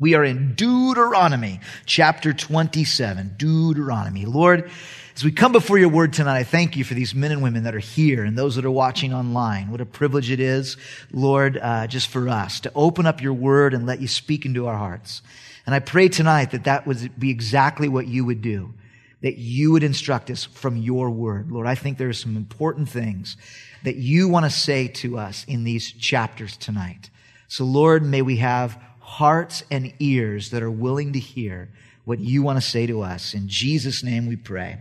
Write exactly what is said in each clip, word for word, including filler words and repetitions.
We are in Deuteronomy, chapter twenty-seven. Deuteronomy. Lord, as we come before your word tonight, I thank you for these men and women that are here and those that are watching online. What a privilege it is, Lord, uh, just for us to open up your word and let you speak into our hearts. And I pray tonight that that would be exactly what you would do, that you would instruct us from your word. Lord, I think there are some important things that you want to say to us in these chapters tonight. So Lord, may we have hearts and ears that are willing to hear what you want to say to us. In Jesus' name we pray.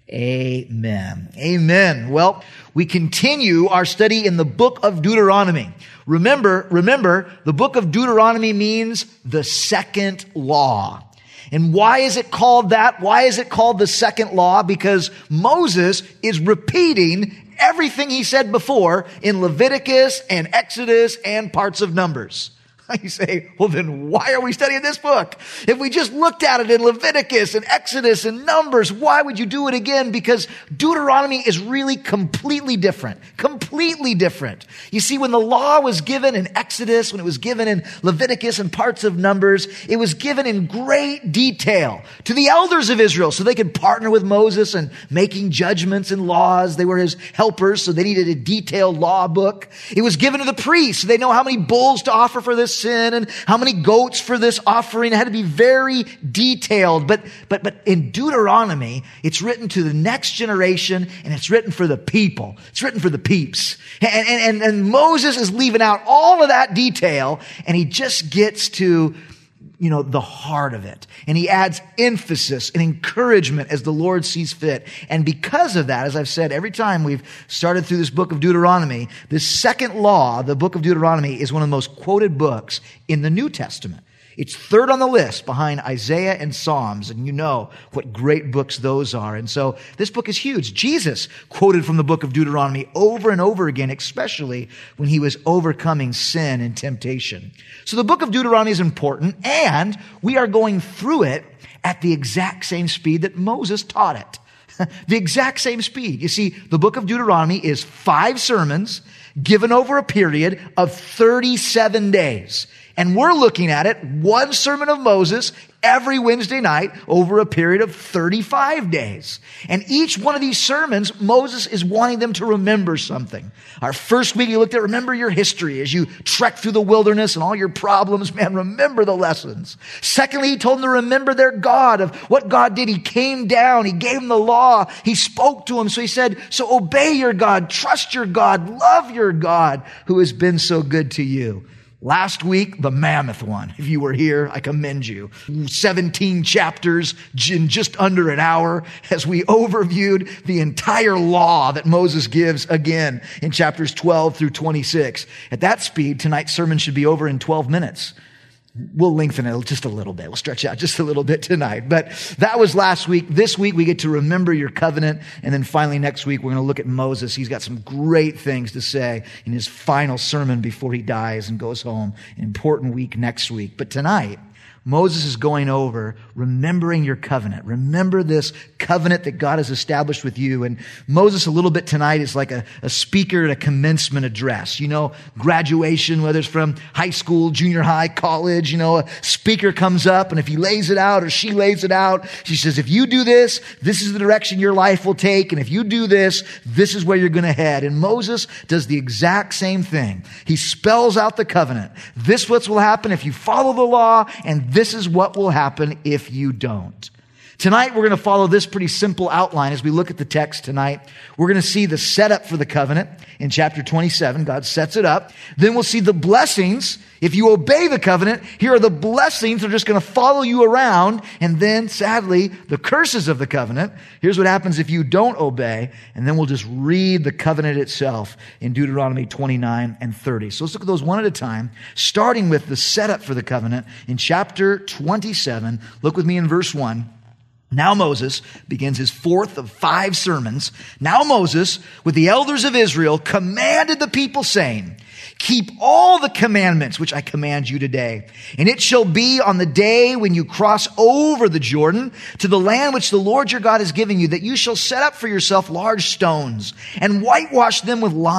Amen. Amen. Well, we continue our study in the book of Deuteronomy. Remember, remember, the book of Deuteronomy means the second law. And why is it called that? Why is it called the second law? Because Moses is repeating everything he said before in Leviticus and Exodus and parts of Numbers. You say, well, then why are we studying this book? If we just looked at it in Leviticus and Exodus and Numbers, why would you do it again? Because Deuteronomy is really completely different. Completely different. You see, when the law was given in Exodus, when it was given in Leviticus and parts of Numbers, it was given in great detail to the elders of Israel so they could partner with Moses in making judgments and laws. They were his helpers, so they needed a detailed law book. It was given to the priests so they know how many bulls to offer for this sin and how many goats for this offering. It had to be very detailed. But, but, but in Deuteronomy, it's written to the next generation and it's written for the people. It's written for the peeps. And, and, and Moses is leaving out all of that detail and he just gets to, you know, the heart of it. And he adds emphasis and encouragement as the Lord sees fit. And because of that, as I've said, every time we've started through this book of Deuteronomy, this second law, the book of Deuteronomy, is one of the most quoted books in the New Testament. It's third on the list behind Isaiah and Psalms, and you know what great books those are. And so this book is huge. Jesus quoted from the book of Deuteronomy over and over again, especially when he was overcoming sin and temptation. So the book of Deuteronomy is important, and we are going through it at the exact same speed that Moses taught it. The exact same speed. You see, the book of Deuteronomy is five sermons given over a period of thirty-seven days. And we're looking at it, one sermon of Moses every Wednesday night over a period of thirty-five days. And each one of these sermons, Moses is wanting them to remember something. Our first week, he looked at remember your history as you trek through the wilderness and all your problems. Man, remember the lessons. Secondly, he told them to remember their God, of what God did. He came down. He gave them the law. He spoke to them. So he said, so obey your God, trust your God, love your God who has been so good to you. Last week, the mammoth one. If you were here, I commend you. seventeen chapters in just under an hour as we overviewed the entire law that Moses gives again in chapters twelve through twenty-six. At that speed, tonight's sermon should be over in twelve minutes. We'll lengthen it just a little bit. We'll stretch out just a little bit tonight. But that was last week. This week, we get to remember your covenant. And then finally, next week, we're going to look at Moses. He's got some great things to say in his final sermon before he dies and goes home. An important week next week. But tonight, Moses is going over remembering your covenant. Remember this covenant that God has established with you. And Moses a little bit tonight is like a, a speaker at a commencement address. You know, graduation, whether it's from high school, junior high, college, you know, a speaker comes up and if he lays it out or she lays it out, she says, if you do this, this is the direction your life will take. And if you do this, this is where you're going to head. And Moses does the exact same thing. He spells out the covenant. This is what will happen if you follow the law, and this is what will happen if you don't. Tonight, we're going to follow this pretty simple outline as we look at the text tonight. We're going to see the setup for the covenant in chapter twenty-seven. God sets it up. Then we'll see the blessings. If you obey the covenant, here are the blessings that are just going to follow you around. And then, sadly, the curses of the covenant. Here's what happens if you don't obey. And then we'll just read the covenant itself in Deuteronomy twenty-nine and thirty. So let's look at those one at a time, starting with the setup for the covenant in chapter twenty-seven. Look with me in verse one. Now Moses begins his fourth of five sermons. Now Moses, with the elders of Israel, commanded the people, saying, keep all the commandments which I command you today. And it shall be on the day when you cross over the Jordan to the land which the Lord your God is giving you, that you shall set up for yourself large stones and whitewash them with lime.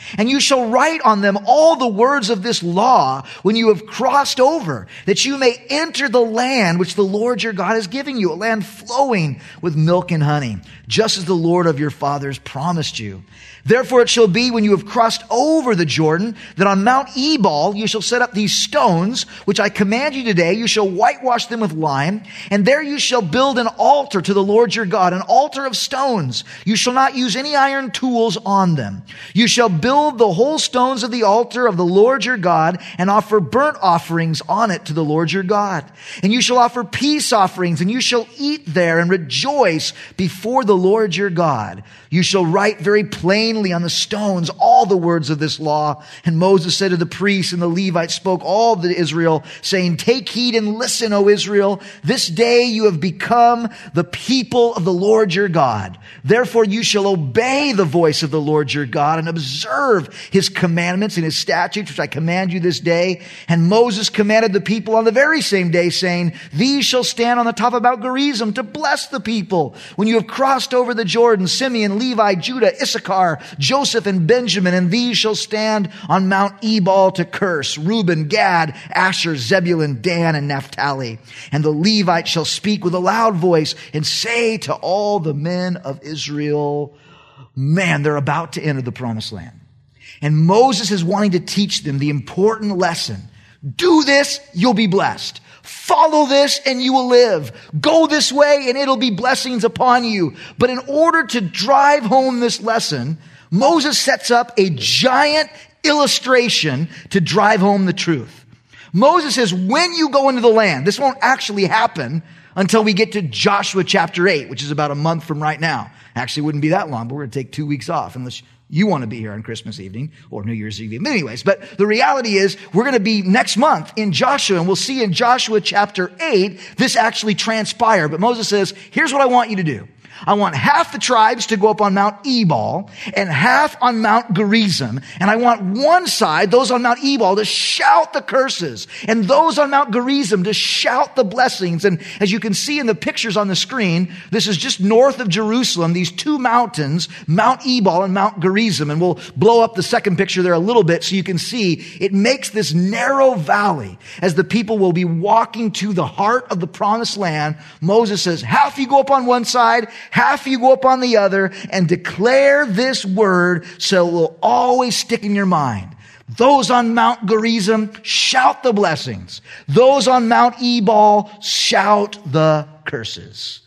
And you shall write on them all the words of this law when you have crossed over, that you may enter the land which the Lord your God is giving you, a land flowing with milk and honey, just as the Lord of your fathers promised you. Therefore it shall be when you have crossed over the Jordan that on Mount Ebal you shall set up these stones, which I command you today. You shall whitewash them with lime, and there you shall build an altar to the Lord your God, an altar of stones. You shall not use any iron tools on them. You shall build the whole stones of the altar of the Lord your God and offer burnt offerings on it to the Lord your God. And you shall offer peace offerings, and you shall eat there and rejoice before the Lord your God. You shall write very plainly on the stones all the words of this law. And Moses said to the priests, and the Levites spoke all to Israel, saying, take heed and listen, O Israel. This day you have become the people of the Lord your God. Therefore you shall obey the voice of the Lord your God and observe his commandments and his statutes, which I command you this day. And Moses commanded the people on the very same day, saying, these shall stand on the top of Mount Gerizim to bless the people. When you have crossed over the Jordan, Simeon, Levi, Judah, Issachar, Joseph, and Benjamin, and these shall stand on Mount Ebal to curse, Reuben, Gad, Asher, Zebulun, Dan, and Naphtali. And the Levites shall speak with a loud voice and say to all the men of Israel, man, they're about to enter the promised land. And Moses is wanting to teach them the important lesson. Do this, you'll be blessed. Follow this and you will live. Go this way and it'll be blessings upon you. But in order to drive home this lesson, Moses sets up a giant illustration to drive home the truth. Moses says, when you go into the land, this won't actually happen until we get to Joshua chapter eight, which is about a month from right now. Actually, it wouldn't be that long, but we're going to take two weeks off unless you want to be here on Christmas evening or New Year's Eve. But anyways, but the reality is we're going to be next month in Joshua, and we'll see in Joshua chapter eight, this actually transpired. But Moses says, here's what I want you to do. I want half the tribes to go up on Mount Ebal and half on Mount Gerizim. And I want one side, those on Mount Ebal, to shout the curses, and those on Mount Gerizim to shout the blessings. And as you can see in the pictures on the screen, this is just north of Jerusalem, these two mountains, Mount Ebal and Mount Gerizim. And we'll blow up the second picture there a little bit so you can see it makes this narrow valley as the people will be walking to the heart of the promised land. Moses says, half you go up on one side, half you go up on the other, and declare this word so it will always stick in your mind. Those on Mount Gerizim, shout the blessings. Those on Mount Ebal, shout the curses.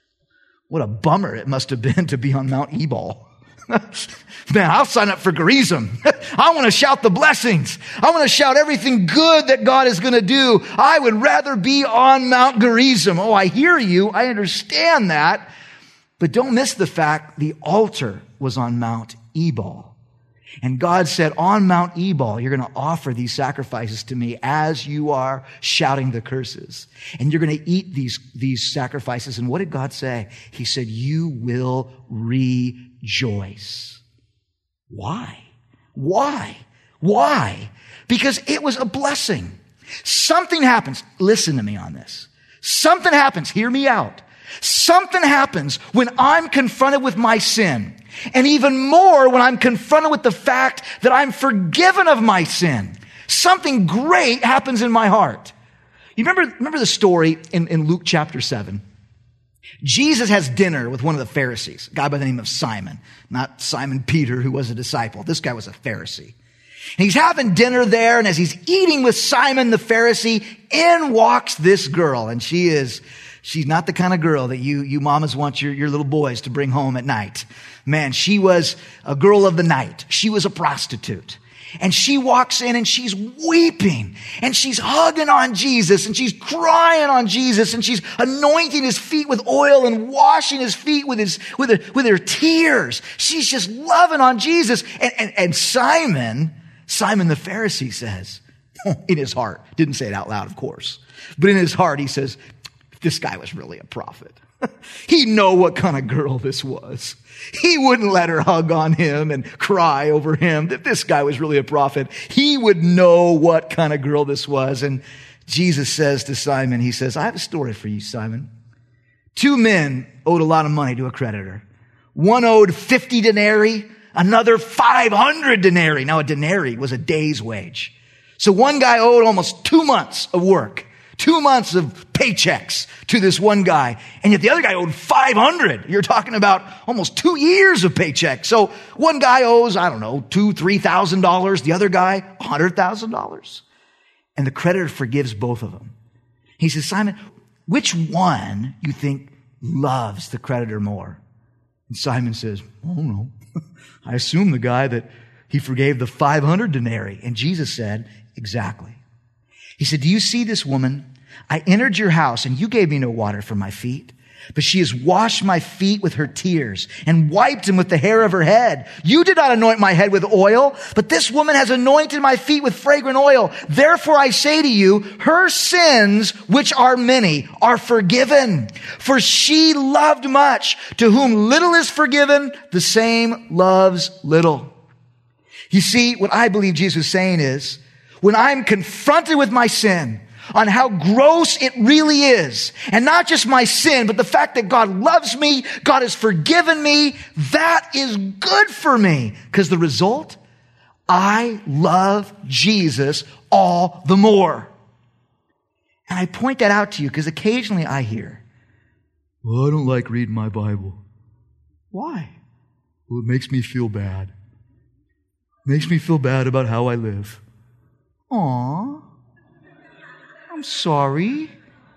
What a bummer it must have been to be on Mount Ebal. Man, I'll sign up for Gerizim. I want to shout the blessings. I want to shout everything good that God is going to do. I would rather be on Mount Gerizim. Oh, I hear you. I understand that. But don't miss the fact the altar was on Mount Ebal. And God said, on Mount Ebal, you're going to offer these sacrifices to me as you are shouting the curses. And you're going to eat these, these sacrifices. And what did God say? He said, you will rejoice. Why? Why? Why? Because it was a blessing. Something happens. Listen to me on this. Something happens. Hear me out. Something happens when I'm confronted with my sin. And even more when I'm confronted with the fact that I'm forgiven of my sin. Something great happens in my heart. You remember, remember the story in, in Luke chapter seven? Jesus has dinner with one of the Pharisees, a guy by the name of Simon. Not Simon Peter, who was a disciple. This guy was a Pharisee. And he's having dinner there, and as he's eating with Simon the Pharisee, in walks this girl. And she is, she's not the kind of girl that you, you mamas want your, your little boys to bring home at night. Man, she was a girl of the night. She was a prostitute. And she walks in and she's weeping and she's hugging on Jesus and she's crying on Jesus and she's anointing his feet with oil and washing his feet with his, with her, with her tears. She's just loving on Jesus. And, and, and Simon, Simon the Pharisee says, in his heart, didn't say it out loud, of course, but in his heart, he says, this guy was really a prophet. He'd know what kind of girl this was. He wouldn't let her hug on him and cry over him that this guy was really a prophet. He would know what kind of girl this was. And Jesus says to Simon, he says, I have a story for you, Simon. Two men owed a lot of money to a creditor. One owed fifty denarii, Another five hundred denarii. Now a denarii was a day's wage. So one guy owed almost two months of work, two months of paychecks to this one guy. And yet the other guy owed five hundred. You're talking about almost two years of paychecks. So one guy owes, I don't know, two, three thousand dollars. The other guy, a hundred thousand dollars. And the creditor forgives both of them. He says, Simon, which one you think loves the creditor more? And Simon says, oh no. I assume the guy that he forgave the five hundred denarii. And Jesus said, exactly. He said, do you see this woman? I entered your house and you gave me no water for my feet, but she has washed my feet with her tears and wiped them with the hair of her head. You did not anoint my head with oil, but this woman has anointed my feet with fragrant oil. Therefore I say to you, her sins, which are many, are forgiven. For she loved much. To whom little is forgiven, the same loves little. You see, what I believe Jesus is saying is, when I'm confronted with my sin, on how gross it really is, and not just my sin, but the fact that God loves me, God has forgiven me, that is good for me. Because the result, I love Jesus all the more. And I point that out to you because occasionally I hear, well, I don't like reading my Bible. Why? Well, it makes me feel bad. It makes me feel bad about how I live. Aw. I'm sorry.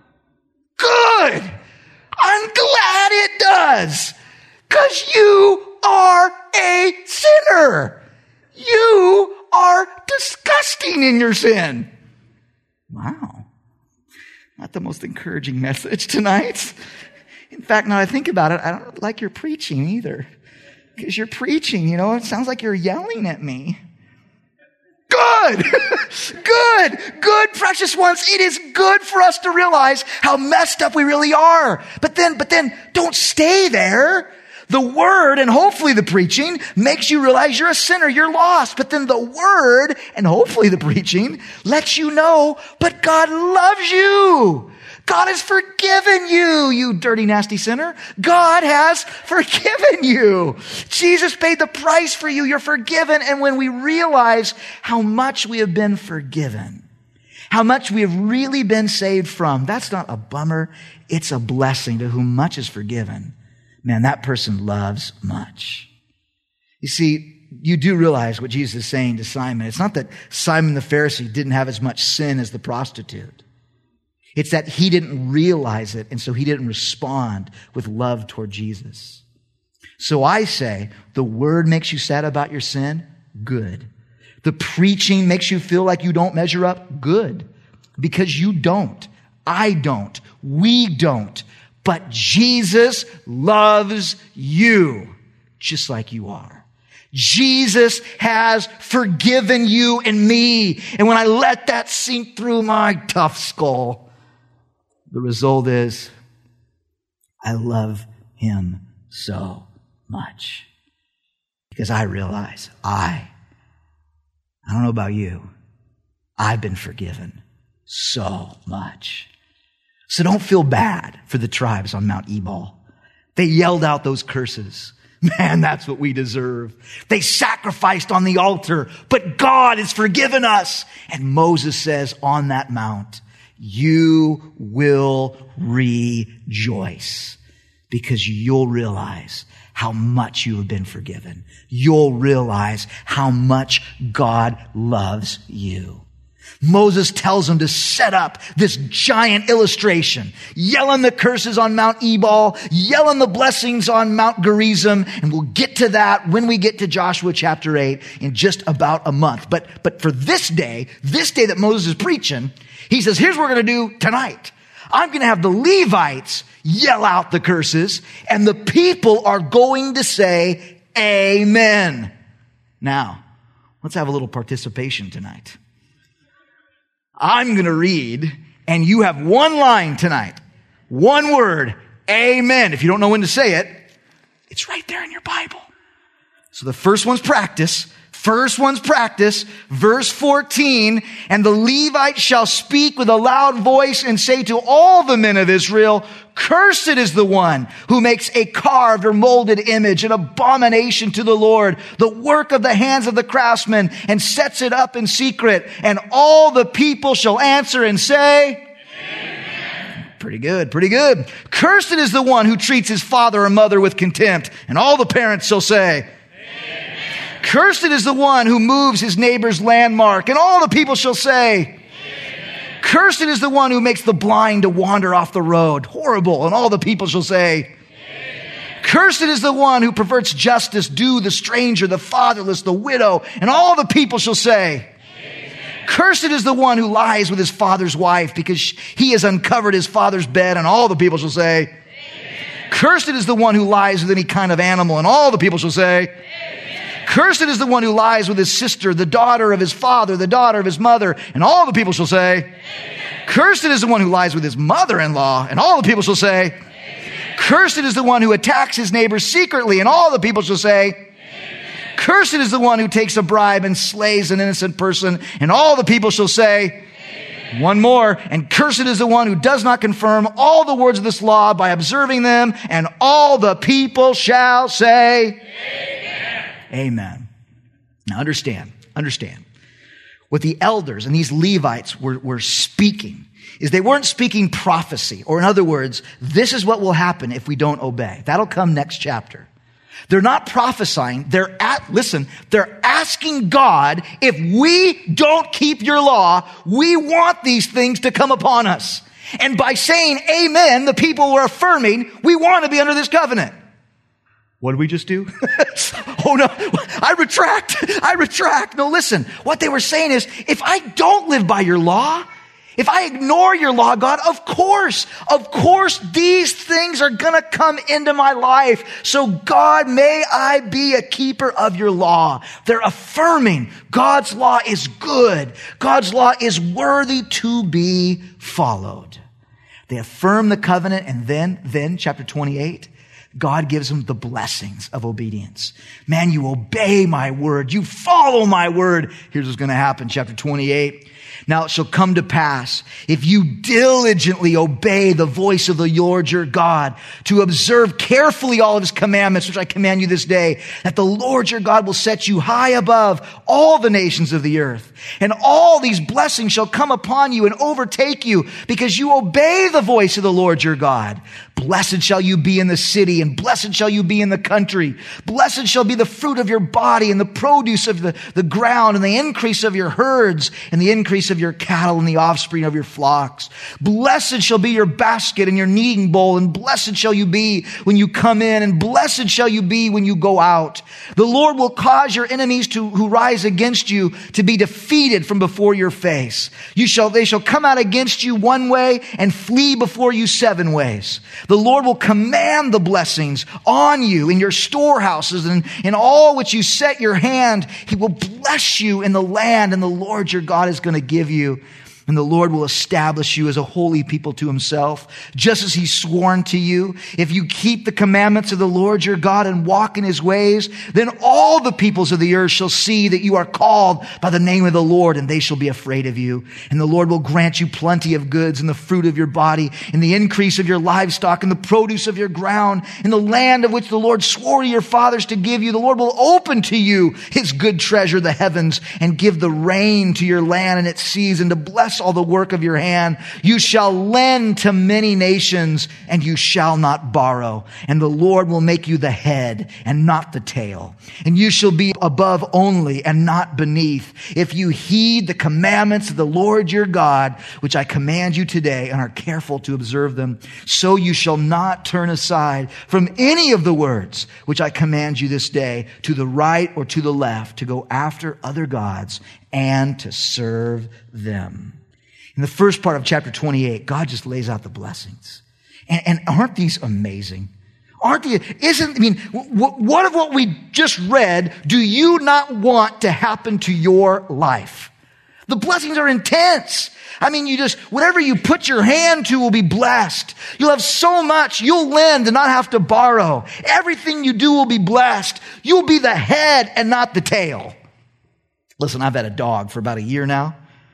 Good. I'm glad it does. Because you are a sinner. You are disgusting in your sin. Wow. Not the most encouraging message tonight. In fact, now I think about it, I don't like your preaching either. Because you're preaching, you know, it sounds like you're yelling at me. Good, good, good, precious ones. It is good for us to realize how messed up we really are. But then, but then don't stay there. The word and hopefully the preaching makes you realize you're a sinner, you're lost. But then the word and hopefully the preaching lets you know, but God loves you. God has forgiven you, you dirty, nasty sinner. God has forgiven you. Jesus paid the price for you. You're forgiven. And when we realize how much we have been forgiven, how much we have really been saved from, that's not a bummer. It's a blessing. To whom much is forgiven, man, that person loves much. You see, you do realize what Jesus is saying to Simon. It's not that Simon the Pharisee didn't have as much sin as the prostitute. It's that he didn't realize it, and so he didn't respond with love toward Jesus. So I say, the word makes you sad about your sin? Good. The preaching makes you feel like you don't measure up? Good. Because you don't. I don't. We don't. But Jesus loves you just like you are. Jesus has forgiven you and me. And when I let that sink through my tough skull, the result is, I love him so much. Because I realize, I, I don't know about you, I've been forgiven so much. So don't feel bad for the tribes on Mount Ebal. They yelled out those curses. Man, that's what we deserve. They sacrificed on the altar, but God has forgiven us. And Moses says on that mount, you will rejoice because you'll realize how much you have been forgiven. You'll realize how much God loves you. Moses tells them to set up this giant illustration, yelling the curses on Mount Ebal, yelling the blessings on Mount Gerizim, and we'll get to that when we get to Joshua chapter eight in just about a month. But, but for this day, this day that Moses is preaching, he says, here's what we're going to do tonight. I'm going to have the Levites yell out the curses, and the people are going to say, amen. Now, let's have a little participation tonight. I'm going to read, and you have one line tonight. One word, amen. If you don't know when to say it, it's right there in your Bible. So the first one's practice. First one's practice, verse fourteen, and the Levite shall speak with a loud voice and say to all the men of Israel, cursed is the one who makes a carved or molded image, an abomination to the Lord, the work of the hands of the craftsman, and sets it up in secret. And all the people shall answer and say, pretty good, pretty good. Cursed is the one who treats his father or mother with contempt. And all the parents shall say, amen. Cursed is the one who moves his neighbor's landmark. And all the people shall say, amen. Cursed is the one who makes the blind to wander off the road. Horrible. And all the people shall say, amen. Cursed is the one who perverts justice, due the stranger, the fatherless, the widow. And all the people shall say, cursed is the one who lies with his father's wife, because he has uncovered his father's bed. And all the people shall say, amen. Cursed is the one who lies with any kind of animal. And all the people shall say, amen. Cursed is the one who lies with his sister, the daughter of his father, the daughter of his mother. And all the people shall say, amen. Cursed is the one who lies with his mother-in-law. And all the people shall say, amen. Cursed is the one who attacks his neighbor secretly. And all the people shall say, cursed is the one who takes a bribe and slays an innocent person. And all the people shall say, amen. One more. And cursed is the one who does not confirm all the words of this law by observing them. And all the people shall say, amen. Amen. Now understand, understand. What the elders and these Levites were, were speaking is they weren't speaking prophecy. Or in other words, this is what will happen if we don't obey. That'll come next chapter. They're not prophesying. They're at, listen, they're asking God, if we don't keep your law, we want these things to come upon us. And by saying amen, the people were affirming, we want to be under this covenant. What did we just do? Oh no, I retract. I retract. No, listen, what they were saying is, if I don't live by your law, if I ignore your law, God, of course, of course, these things are going to come into my life. So God, may I be a keeper of your law. They're affirming God's law is good. God's law is worthy to be followed. They affirm the covenant, and then, then, chapter twenty-eight, God gives them the blessings of obedience. Man, you obey my word. You follow my word. Here's what's going to happen, chapter twenty-eight. Now it shall come to pass, if you diligently obey the voice of the Lord your God, to observe carefully all of his commandments, which I command you this day, that the Lord your God will set you high above all the nations of the earth. And all these blessings shall come upon you and overtake you, because you obey the voice of the Lord your God. Blessed shall you be in the city, and blessed shall you be in the country. Blessed shall be the fruit of your body, and the produce of the, the ground, and the increase of your herds, and the increase of your cattle, and the offspring of your flocks. Blessed shall be your basket and your kneading bowl, and blessed shall you be when you come in, and blessed shall you be when you go out. The Lord will cause your enemies to, who rise against you to be defeated from before your face. You shall, they shall come out against you one way and flee before you seven ways. The Lord will command the blessings on you in your storehouses and in all which you set your hand. He will bless you in the land, and the Lord your God is going to give you. And the Lord will establish you as a holy people to himself, just as he's sworn to you. If you keep the commandments of the Lord your God and walk in his ways, then all the peoples of the earth shall see that you are called by the name of the Lord, and they shall be afraid of you. And the Lord will grant you plenty of goods, and the fruit of your body, and the increase of your livestock, and the produce of your ground, in the land of which the Lord swore to your fathers to give you. The Lord will open to you his good treasure, the heavens, and give the rain to your land in its season, to bless all the work of your hand. You shall lend to many nations, and you shall not borrow. And the Lord will make you the head and not the tail. And you shall be above only and not beneath, if you heed the commandments of the Lord your God, which I command you today, and are careful to observe them. So you shall not turn aside from any of the words which I command you this day, to the right or to the left, to go after other gods and to serve them. In the first part of chapter twenty-eight, God just lays out the blessings. And, and aren't these amazing? Aren't they? Isn't, I mean, what, what of what we just read do you not want to happen to your life? The blessings are intense. I mean, you just, whatever you put your hand to will be blessed. You'll have so much. You'll lend and not have to borrow. Everything you do will be blessed. You'll be the head and not the tail. Listen, I've had a dog for about a year now,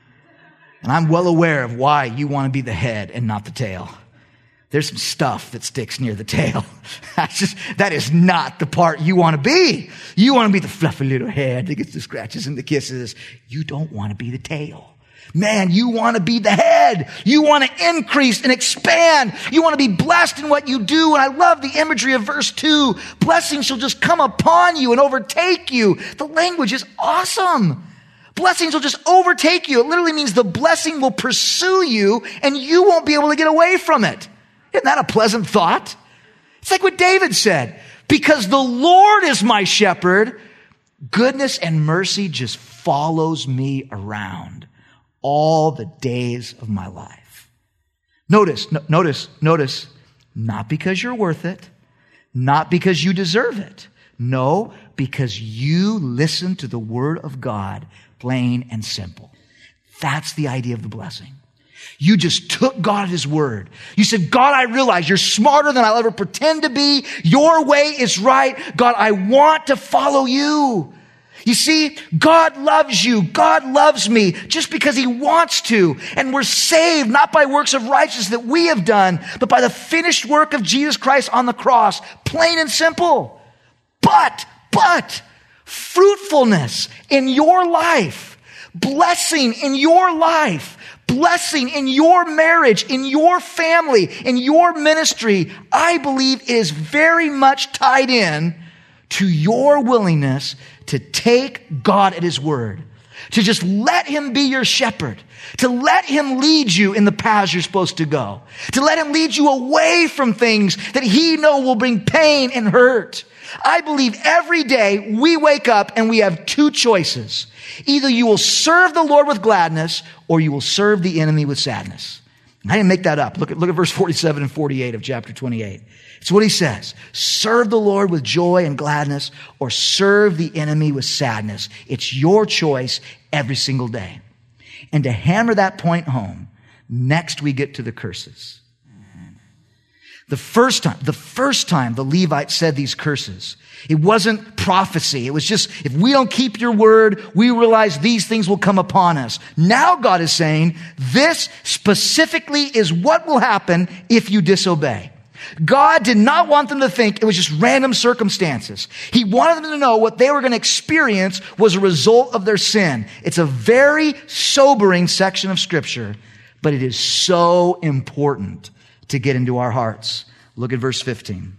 and I'm well aware of why you want to be the head and not the tail. There's some stuff that sticks near the tail. That's just, that is not the part you want to be. You want to be the fluffy little head that gets the scratches and the kisses. You don't want to be the tail. Man, you want to be the head. You want to increase and expand. You want to be blessed in what you do. And I love the imagery of verse two. Blessing shall just come upon you and overtake you. The language is awesome. Blessings will just overtake you. It literally means the blessing will pursue you and you won't be able to get away from it. Isn't that a pleasant thought? It's like what David said. Because the Lord is my shepherd, goodness and mercy just follows me around all the days of my life. Notice, no, notice, notice, not because you're worth it, not because you deserve it. No, because you listen to the word of God, plain and simple. That's the idea of the blessing. You just took God at his word. You said, God, I realize you're smarter than I'll ever pretend to be. Your way is right. God, I want to follow you. You see, God loves you. God loves me just because he wants to. And we're saved not by works of righteousness that we have done, but by the finished work of Jesus Christ on the cross. Plain and simple. But, but, fruitfulness in your life, blessing in your life, blessing in your marriage, in your family, in your ministry, I believe is very much tied in to your willingness to take God at his word, to just let him be your shepherd, to let him lead you in the paths you're supposed to go, to let him lead you away from things that he knows will bring pain and hurt. I believe every day we wake up and we have two choices. Either you will serve the Lord with gladness or you will serve the enemy with sadness. I didn't make that up. Look at, look at verse forty-seven and forty-eight of chapter twenty-eight. It's what he says. Serve the Lord with joy and gladness or serve the enemy with sadness. It's your choice every single day. And to hammer that point home, next we get to the curses. The first time, the first time the Levites said these curses, it wasn't prophecy. It was just, if we don't keep your word, we realize these things will come upon us. Now God is saying, this specifically is what will happen if you disobey. God did not want them to think it was just random circumstances. He wanted them to know what they were going to experience was a result of their sin. It's a very sobering section of Scripture, but it is so important to get into our hearts. Look at verse fifteen.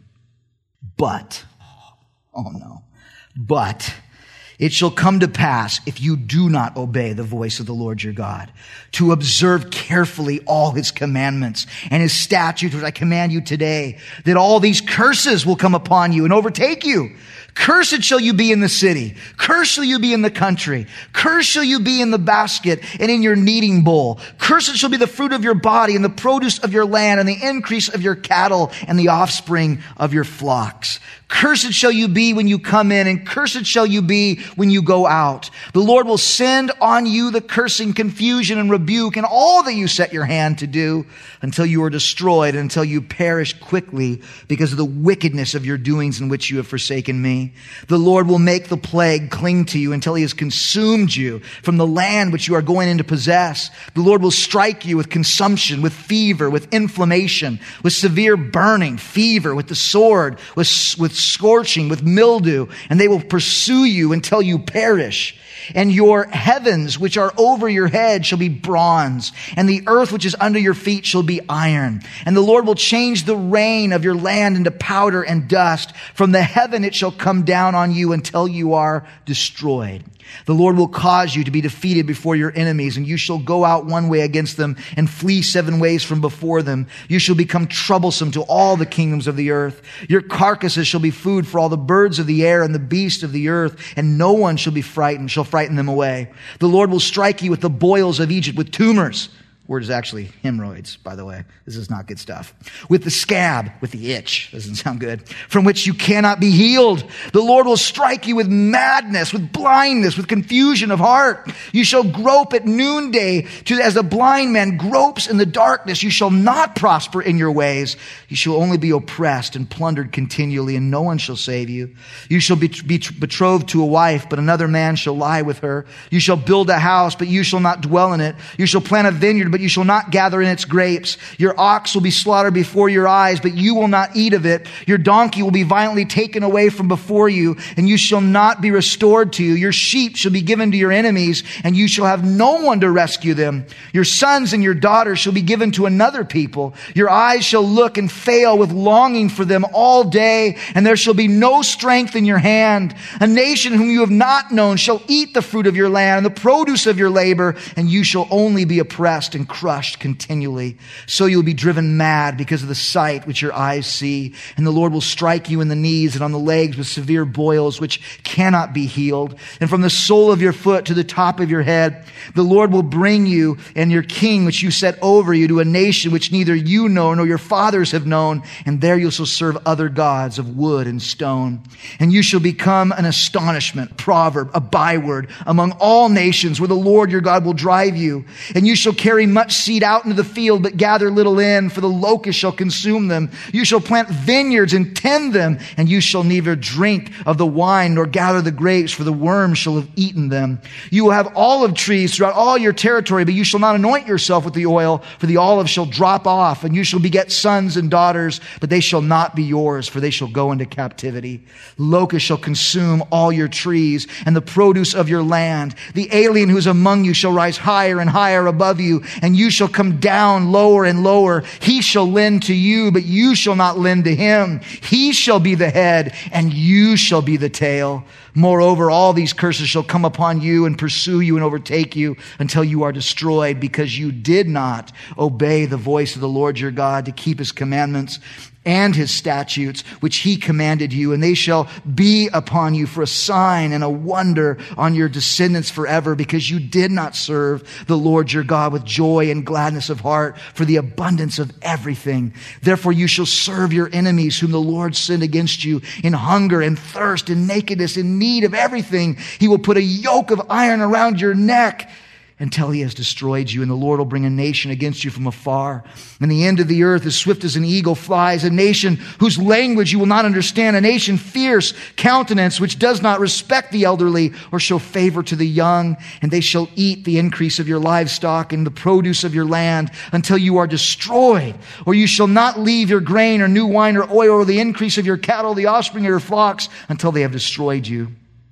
But, oh no, but it shall come to pass if you do not obey the voice of the Lord your God, to observe carefully all his commandments and his statutes, which I command you today, that all these curses will come upon you and overtake you. Cursed shall you be in the city. Cursed shall you be in the country. Cursed shall you be in the basket and in your kneading bowl. Cursed shall be the fruit of your body and the produce of your land and the increase of your cattle and the offspring of your flocks. Cursed shall you be when you come in, and cursed shall you be when you go out. The Lord will send on you the cursing, confusion, and rebuke, and all that you set your hand to do until you are destroyed, until you perish quickly because of the wickedness of your doings in which you have forsaken me. The Lord will make the plague cling to you until he has consumed you from the land which you are going in to possess. The Lord will strike you with consumption, with fever, with inflammation, with severe burning, fever, with the sword, with, with scorching, with mildew, and they will pursue you until you perish. And your heavens, which are over your head, shall be bronze, and the earth which is under your feet shall be iron. And the Lord will change the rain of your land into powder and dust. From the heaven it shall come down on you until you are destroyed. The Lord will cause you to be defeated before your enemies, and you shall go out one way against them and flee seven ways from before them. You shall become troublesome to all the kingdoms of the earth. Your carcasses shall be food for all the birds of the air and the beasts of the earth, and no one shall be frightened, shall frighten them away. The Lord will strike you with the boils of Egypt, with tumors. Word is actually hemorrhoids, by the way. This is not good stuff. With the scab, with the itch, doesn't sound good, from which you cannot be healed. The Lord will strike you with madness, with blindness, with confusion of heart. You shall grope at noonday to, as a blind man gropes in the darkness. You shall not prosper in your ways. You shall only be oppressed and plundered continually, and no one shall save you. You shall be, be betrothed to a wife, but another man shall lie with her. You shall build a house, but you shall not dwell in it. You shall plant a vineyard, but you shall not gather in its grapes. Your ox will be slaughtered before your eyes, but you will not eat of it. Your donkey will be violently taken away from before you, and you shall not be restored to you. Your sheep shall be given to your enemies, and you shall have no one to rescue them. Your sons and your daughters shall be given to another people. Your eyes shall look and fail with longing for them all day, and there shall be no strength in your hand. A nation whom you have not known shall eat the fruit of your land and the produce of your labor, and you shall only be oppressed and crushed continually. So you will be driven mad because of the sight which your eyes see, and the Lord will strike you in the knees and on the legs with severe boils which cannot be healed. And from the sole of your foot to the top of your head, the Lord will bring you and your king which you set over you to a nation which neither you know nor your fathers have known, and there you shall serve other gods of wood and stone. And you shall become an astonishment, proverb, a byword among all nations where the Lord your God will drive you. And you shall carry much seed out into the field, but gather little in, for the locust shall consume them. You shall plant vineyards and tend them, and you shall neither drink of the wine nor gather the grapes, for the worms shall have eaten them. You will have olive trees throughout all your territory, but you shall not anoint yourself with the oil, for the olive shall drop off, and you shall beget sons and daughters, but they shall not be yours, for they shall go into captivity. Locusts shall consume all your trees and the produce of your land. The alien who is among you shall rise higher and higher above you, and you shall come down lower and lower. He shall lend to you, but you shall not lend to him. He shall be the head, and you shall be the tail. Moreover, all these curses shall come upon you and pursue you and overtake you until you are destroyed, because you did not obey the voice of the Lord your God to keep his commandments and his statutes, which he commanded you, and they shall be upon you for a sign and a wonder on your descendants forever, because you did not serve the Lord your God with joy and gladness of heart for the abundance of everything. Therefore you shall serve your enemies, whom the Lord sent against you, in hunger and thirst and nakedness, in need of everything. He will put a yoke of iron around your neck until he has destroyed you, and the Lord will bring a nation against you from afar. And the end of the earth, as swift as an eagle flies, a nation whose language you will not understand, a nation fierce countenance, which does not respect the elderly or show favor to the young. And they shall eat the increase of your livestock and the produce of your land until you are destroyed. Or you shall not leave your grain or new wine or oil or the increase of your cattle, the offspring of your flocks, until they have destroyed you.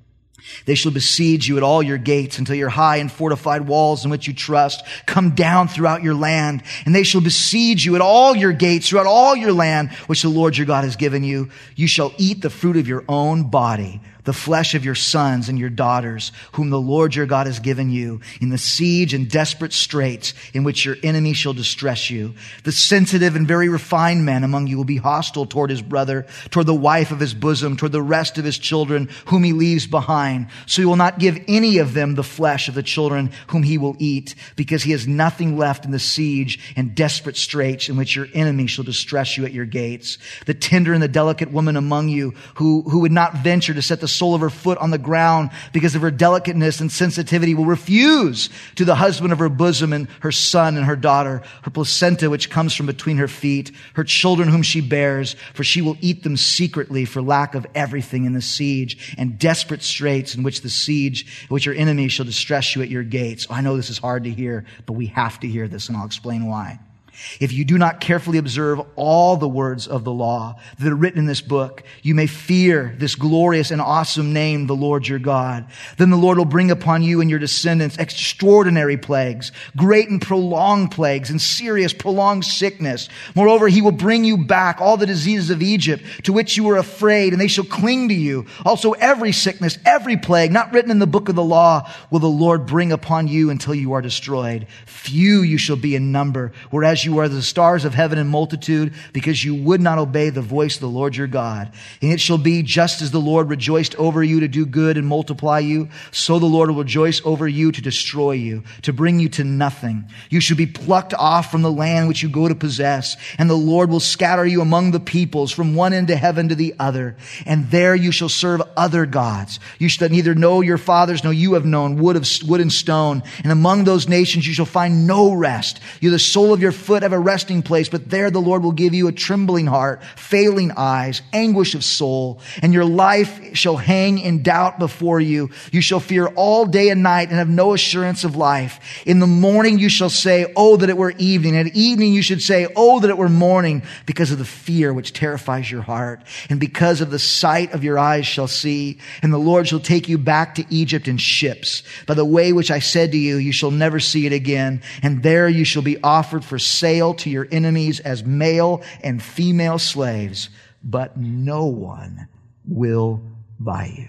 They shall besiege you at all your gates until your high and fortified walls in which you trust come down throughout your land. And they shall besiege you at all your gates throughout all your land, which the Lord your God has given you. You shall eat the fruit of your own body, the flesh of your sons and your daughters, whom the Lord your God has given you, in the siege and desperate straits in which your enemy shall distress you. The sensitive and very refined man among you will be hostile toward his brother, toward the wife of his bosom, toward the rest of his children, whom he leaves behind. So he will not give any of them the flesh of the children whom he will eat, because he has nothing left in the siege and desperate straits in which your enemy shall distress you at your gates. The tender and the delicate woman among you, who, who would not venture to set the sole of her foot on the ground because of her delicateness and sensitivity, will refuse to the husband of her bosom and her son and her daughter, her placenta which comes from between her feet, her children whom she bears, for she will eat them secretly for lack of everything in the siege and desperate straits in which the siege, in which your enemy shall distress you at your gates. Oh, I know this is hard to hear, but we have to hear this, and I'll explain why. If you do not carefully observe all the words of the law that are written in this book, you may fear this glorious and awesome name, the Lord your God. Then the Lord will bring upon you and your descendants extraordinary plagues, great and prolonged plagues, and serious prolonged sickness. Moreover, he will bring you back all the diseases of Egypt to which you were afraid, and they shall cling to you. Also every sickness, every plague not written in the book of the law will the Lord bring upon you until you are destroyed. Few you shall be in number, whereas because you are the stars of heaven in multitude, because you would not obey the voice of the Lord your God. And it shall be just as the Lord rejoiced over you to do good and multiply you, so the Lord will rejoice over you to destroy you, to bring you to nothing. You shall be plucked off from the land which you go to possess, and the Lord will scatter you among the peoples from one end of heaven to the other. And there you shall serve other gods. You shall neither know your fathers, nor you have known wood of wood and stone. And among those nations you shall find no rest. You, the sole of your foot, have a resting place, but there the Lord will give you a trembling heart, failing eyes, anguish of soul, and your life shall hang in doubt before you. You shall fear all day and night and have no assurance of life. In the morning you shall say, oh, that it were evening. At evening you should say, oh, that it were morning, because of the fear which terrifies your heart, and because of the sight of your eyes shall see. And the Lord shall take you back to Egypt in ships. By the way which I said to you, you shall never see it again. And there you shall be offered for sale to your enemies as male and female slaves, but no one will buy you.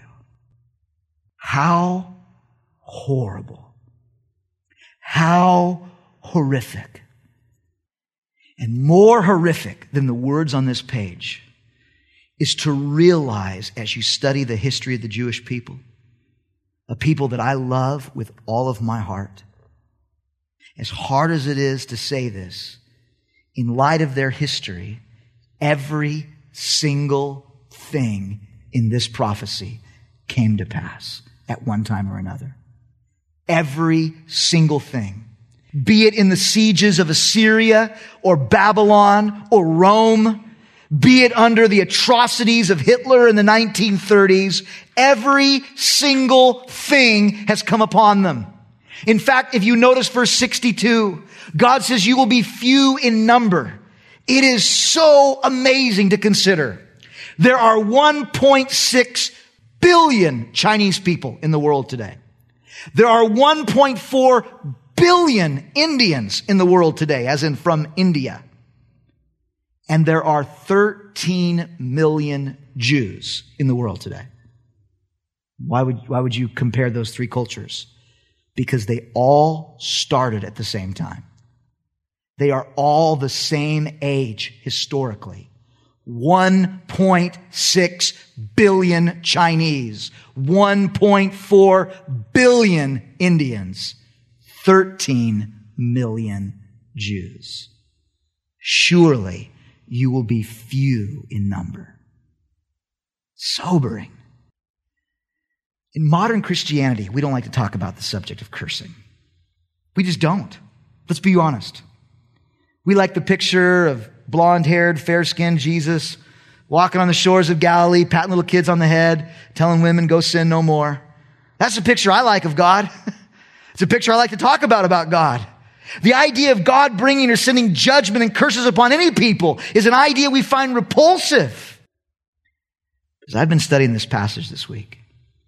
How horrible. How horrific. And more horrific than the words on this page is to realize, as you study the history of the Jewish people, a people that I love with all of my heart, as hard as it is to say this, in light of their history, every single thing in this prophecy came to pass at one time or another. Every single thing. Be it in the sieges of Assyria or Babylon or Rome, be it under the atrocities of Hitler in the nineteen thirties, every single thing has come upon them. In fact, if you notice verse sixty-two, God says you will be few in number. It is so amazing to consider. There are one point six billion Chinese people in the world today. There are one point four billion Indians in the world today, as in from India. And there are thirteen million Jews in the world today. Why would, why would you compare those three cultures? Because they all started at the same time. They are all the same age historically. one point six billion Chinese, one point four billion Indians, thirteen million Jews. Surely you will be few in number. Sobering. In modern Christianity, we don't like to talk about the subject of cursing. We just don't. Let's be honest. We like the picture of blonde-haired, fair-skinned Jesus walking on the shores of Galilee, patting little kids on the head, telling women, go sin no more. That's the picture I like of God. It's a picture I like to talk about about God. The idea of God bringing or sending judgment and curses upon any people is an idea we find repulsive. As I've been studying this passage this week,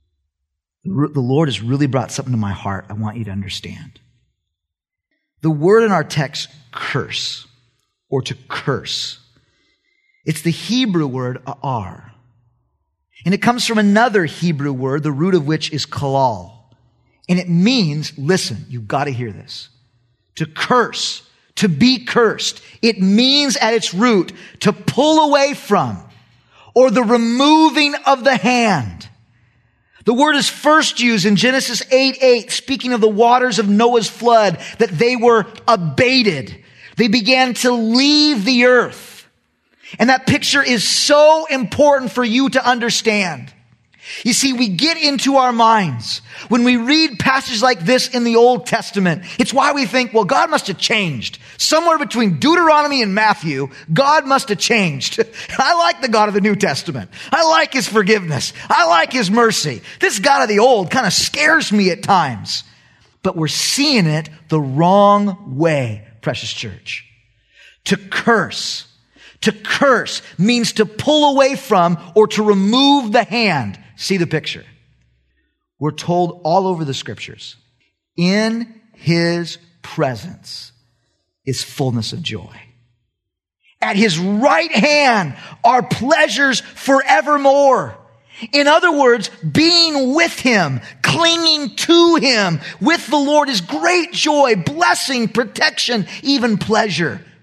the Lord has really brought something to my heart I want you to understand. The word in our text, curse, or to curse, it's the Hebrew word ar. And it comes from another Hebrew word, the root of which is kalal. And it means, listen, you've got to hear this, to curse, to be cursed. It means at its root to pull away from, or the removing of the hand. The word is first used in Genesis eight eight, speaking of the waters of Noah's flood, that they were abated. They began to leave the earth. And that picture is so important for you to understand. You see, we get into our minds when we read passages like this in the Old Testament. It's why we think, well, God must have changed. Somewhere between Deuteronomy and Matthew, God must have changed. I like the God of the New Testament. I like his forgiveness. I like his mercy. This God of the Old kind of scares me at times. But we're seeing it the wrong way, precious church. To curse. To curse means to pull away from or to remove the hand. See the picture. We're told all over the scriptures, in his presence is fullness of joy. At his right hand are pleasures forevermore. In other words, being with him, clinging to him, with the Lord is great joy, blessing, protection, even pleasure.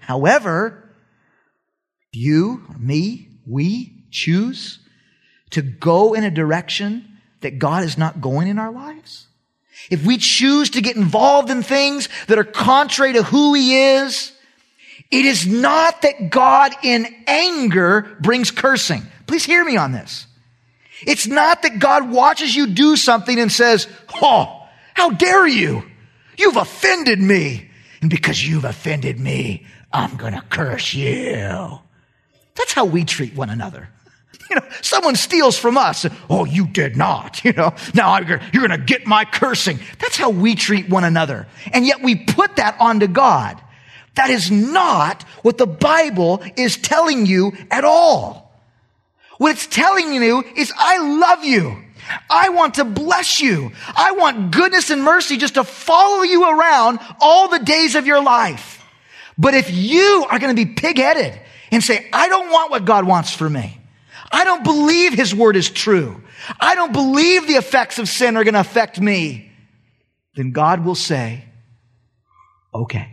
However, you, me, we choose to go in a direction that God is not going in our lives, if we choose to get involved in things that are contrary to who He is, it is not that God in anger brings cursing. Please hear me on this. It's not that God watches you do something and says, "Oh, how dare you? You've offended me. And because you've offended me, I'm going to curse you." That's how we treat one another. You know, someone steals from us. "Oh, you did not." You know, "Now you're going to get my cursing." That's how we treat one another. And yet we put that onto God. That is not what the Bible is telling you at all. What it's telling you is, I love you. I want to bless you. I want goodness and mercy just to follow you around all the days of your life. But if you are going to be pig-headed and say, "I don't want what God wants for me. I don't believe His word is true. I don't believe the effects of sin are going to affect me," then God will say, "Okay,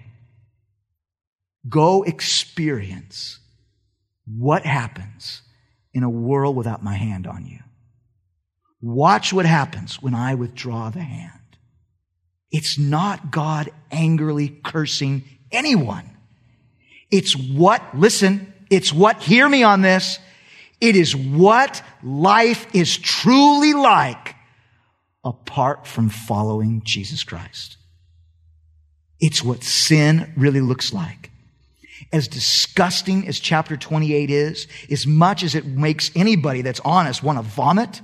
go experience what happens in a world without my hand on you. Watch what happens when I withdraw the hand." It's not God angrily cursing anyone. It's what, listen, it's what, hear me on this, it is what life is truly like apart from following Jesus Christ. It's what sin really looks like. As disgusting as chapter twenty-eight is, as much as it makes anybody that's honest want to vomit,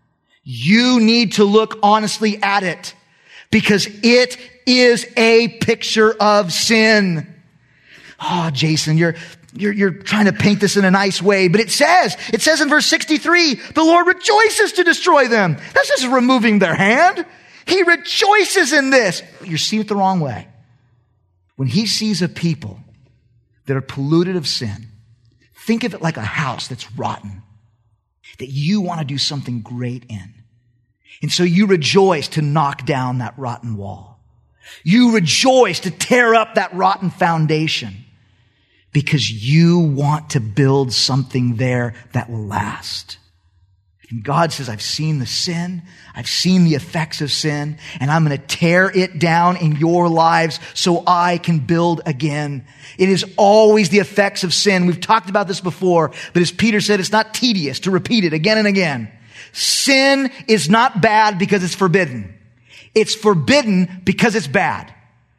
you need to look honestly at it, because it is a picture of sin. Oh, Jason, you're, you're, you're trying to paint this in a nice way, but it says, it says in verse sixty-three, the Lord rejoices to destroy them. That's just removing their hand. He rejoices in this. You're seeing it the wrong way. When He sees a people that are polluted of sin, think of it like a house that's rotten, that you want to do something great in. And so you rejoice to knock down that rotten wall. You rejoice to tear up that rotten foundation, because you want to build something there that will last. And God says, I've seen the sin, I've seen the effects of sin, and I'm going to tear it down in your lives so I can build again. It is always the effects of sin. We've talked about this before, but as Peter said, it's not tedious to repeat it again and again. Sin is not bad because it's forbidden. It's forbidden because it's bad.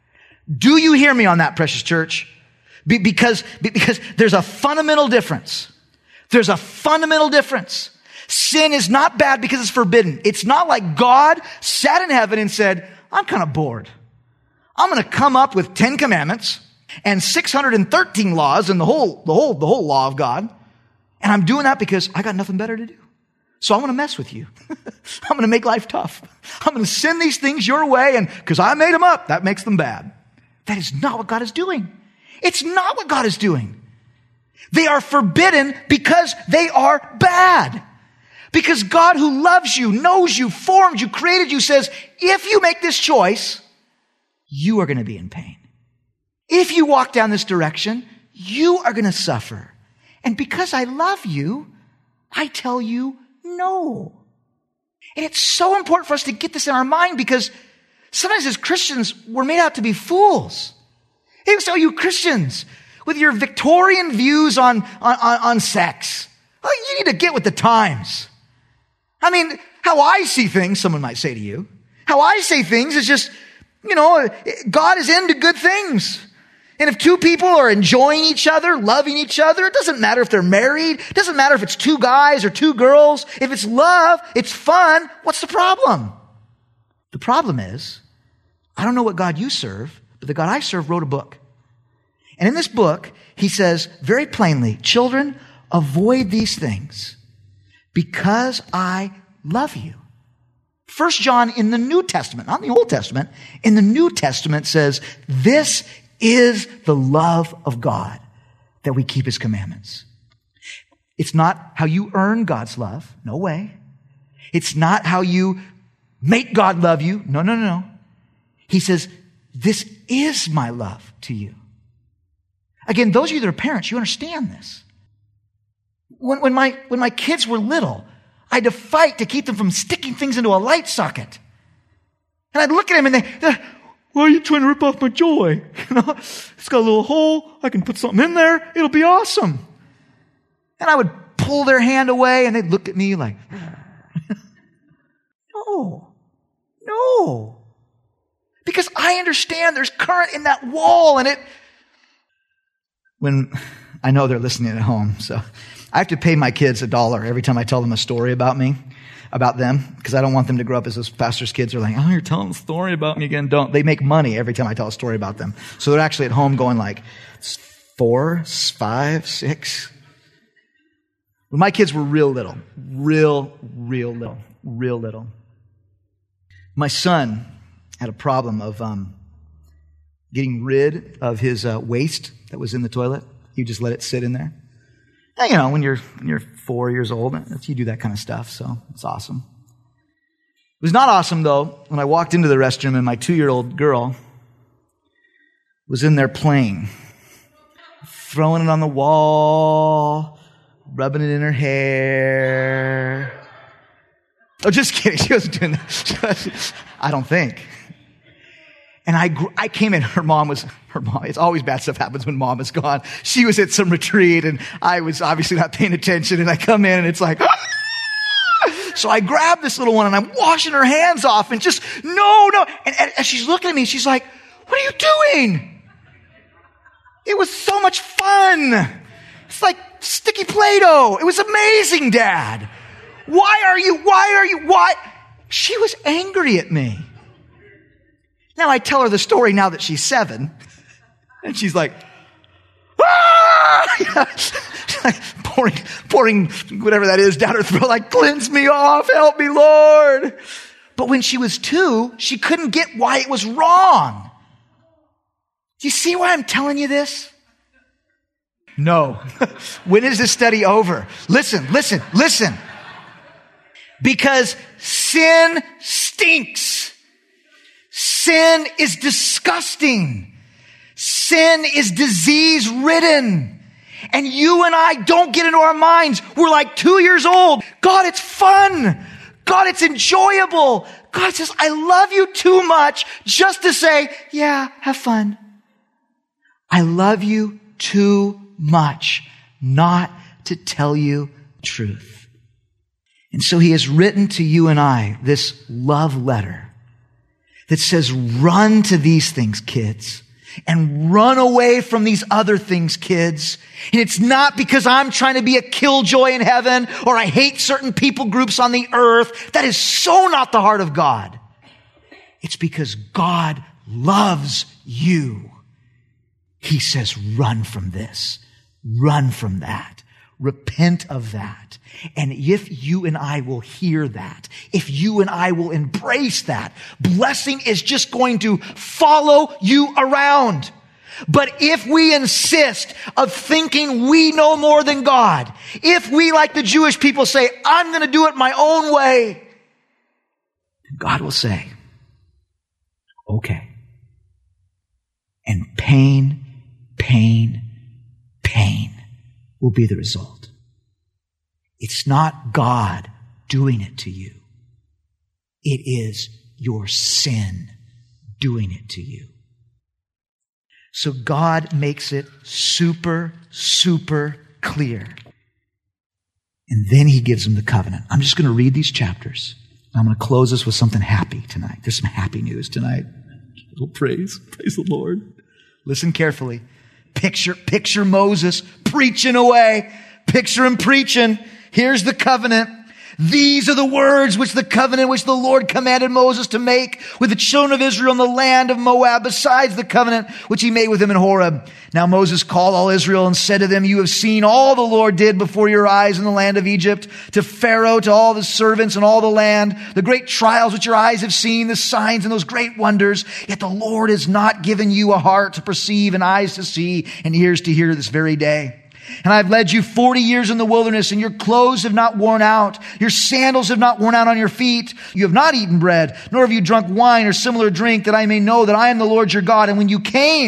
Do you hear me on that, precious church? Be- because, because there's a fundamental difference. There's a fundamental difference. Sin is not bad because it's forbidden. It's not like God sat in heaven and said, I'm kind of bored. I'm going to come up with ten commandments and six hundred thirteen laws and the whole, the whole, the whole law of God. And I'm doing that because I got nothing better to do. So I'm going to mess with you. I'm going to make life tough. I'm going to send these things your way, and because I made them up, that makes them bad. That is not what God is doing. It's not what God is doing. They are forbidden because they are bad. Because God, who loves you, knows you, formed you, created you, says, if you make this choice, you are going to be in pain. If you walk down this direction, you are going to suffer. And because I love you, I tell you no. And it's so important for us to get this in our mind, because sometimes as Christians, we're made out to be fools. Hey, so you Christians with your Victorian views on, on, on, on sex, well, you need to get with the times. I mean, how I see things, someone might say to you, how I say things is just, you know, God is into good things. And if two people are enjoying each other, loving each other, it doesn't matter if they're married. It doesn't matter if it's two guys or two girls. If it's love, it's fun. What's the problem? The problem is, I don't know what God you serve, but the God I serve wrote a book. And in this book, he says very plainly, children, avoid these things because I love you. First John in the New Testament, not in the Old Testament, in the New Testament says, this is the love of God, that we keep his commandments. It's not how you earn God's love. No way. It's not how you make God love you. No, no, no, no. He says, this is my love to you. Again, those of you that are parents, you understand this. When, when my, when my kids were little, I had to fight to keep them from sticking things into a light socket. And I'd look at them and they, they're, why are you trying to rip off my joy? You know, it's got a little hole. I can put something in there. It'll be awesome. And I would pull their hand away and they'd look at me like, no, no. Because I understand there's current in that wall and it, when, I know they're listening at home, so I have to pay my kids a dollar every time I tell them a story about me, about them, because I don't want them to grow up as those pastors' kids are like, oh, you're telling a story about me again. Don't. They make money every time I tell a story about them. So they're actually at home going like, four, five, six. When my kids were real little, real, real little, real little, my son had a problem of um, getting rid of his uh, waste that was in the toilet. You just let it sit in there. And, you know, when you're when you're four years old, you do that kind of stuff, so it's awesome. It was not awesome, though, when I walked into the restroom and my two-year-old girl was in there playing, throwing it on the wall, rubbing it in her hair. Oh, just kidding. She wasn't doing that. I don't think. And I, I came in, her mom was, her mom, it's always bad stuff happens when mom is gone. She was at some retreat and I was obviously not paying attention and I come in and it's like, ah! So I grab this little one and I'm washing her hands off and just, no, no. And, and as she's looking at me, she's like, what are you doing? It was so much fun. It's like sticky Play-Doh. It was amazing, Dad. Why are you, why are you, why? She was angry at me. Now I tell her the story now that she's seven, and she's like, ah! pouring, pouring whatever that is down her throat, like, cleanse me off, help me, Lord. But when she was two, she couldn't get why it was wrong. Do you see why I'm telling you this? No. When is this study over? Listen, listen, listen. Because sin stinks. Sin is disgusting. Sin is disease-ridden. And you and I don't get into our minds. We're like two years old. God, it's fun. God, it's enjoyable. God says, I love you too much just to say, yeah, have fun. I love you too much not to tell you truth. And so he has written to you and I this love letter that says, run to these things, kids, and run away from these other things, kids. And it's not because I'm trying to be a killjoy in heaven or I hate certain people groups on the earth. That is so not the heart of God. It's because God loves you. He says, run from this, run from that, repent of that. And if you and I will hear that, if you and I will embrace that, blessing is just going to follow you around. But if we insist of thinking we know more than God, if we, like the Jewish people, say, I'm going to do it my own way, God will say, okay. And pain, pain, pain will be the result. It's not God doing it to you. It is your sin doing it to you. So God makes it super, super clear. And then he gives them the covenant. I'm just going to read these chapters. I'm going to close this with something happy tonight. There's some happy news tonight. A little praise. Praise the Lord. Listen carefully. Picture, picture Moses preaching away. Picture him preaching. Here's the covenant. These are the words which the covenant which the Lord commanded Moses to make with the children of Israel in the land of Moab, besides the covenant which he made with them in Horeb. Now Moses called all Israel and said to them, you have seen all the Lord did before your eyes in the land of Egypt, to Pharaoh, to all the servants and all the land, the great trials which your eyes have seen, the signs and those great wonders. Yet the Lord has not given you a heart to perceive and eyes to see and ears to hear this very day. And I've led you forty years in the wilderness, and your clothes have not worn out. Your sandals have not worn out on your feet. You have not eaten bread, nor have you drunk wine or similar drink, that I may know that I am the Lord your God. And when you came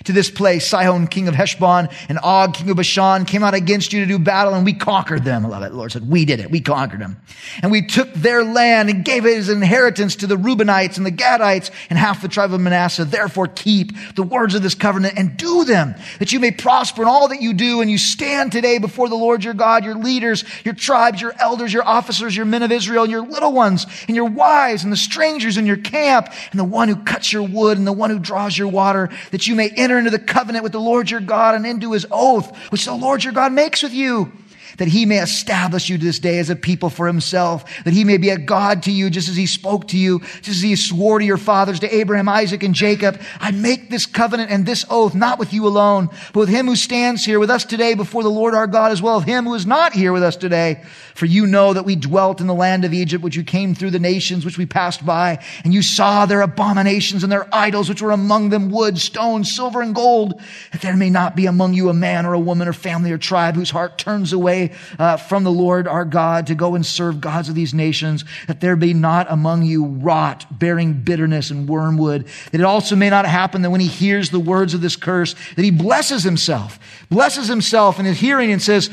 to this place. Sihon, king of Heshbon, and Og, king of Bashan, came out against you to do battle, and we conquered them. I love it. The Lord said, we did it. We conquered them. And we took their land and gave it as an inheritance to the Reubenites and the Gadites and half the tribe of Manasseh. Therefore keep the words of this covenant and do them, that you may prosper in all that you do. And you stand today before the Lord your God, your leaders, your tribes, your elders, your officers, your men of Israel, and your little ones, and your wives, and the strangers in your camp, and the one who cuts your wood, and the one who draws your water, that you may enter into the covenant with the Lord your God and into his oath, which the Lord your God makes with you, that he may establish you to this day as a people for himself, that he may be a God to you, just as he spoke to you, just as he swore to your fathers, to Abraham, Isaac, and Jacob. I make this covenant and this oath, not with you alone, but with him who stands here with us today before the Lord our God, as well as him who is not here with us today. For you know that we dwelt in the land of Egypt, which you came through the nations which we passed by, and you saw their abominations and their idols, which were among them wood, stone, silver, and gold, that there may not be among you a man or a woman or family or tribe whose heart turns away uh, from the Lord our God to go and serve gods of these nations, that there be not among you rot, bearing bitterness and wormwood, that it also may not happen that when he hears the words of this curse, that he blesses himself, blesses himself in his hearing and says,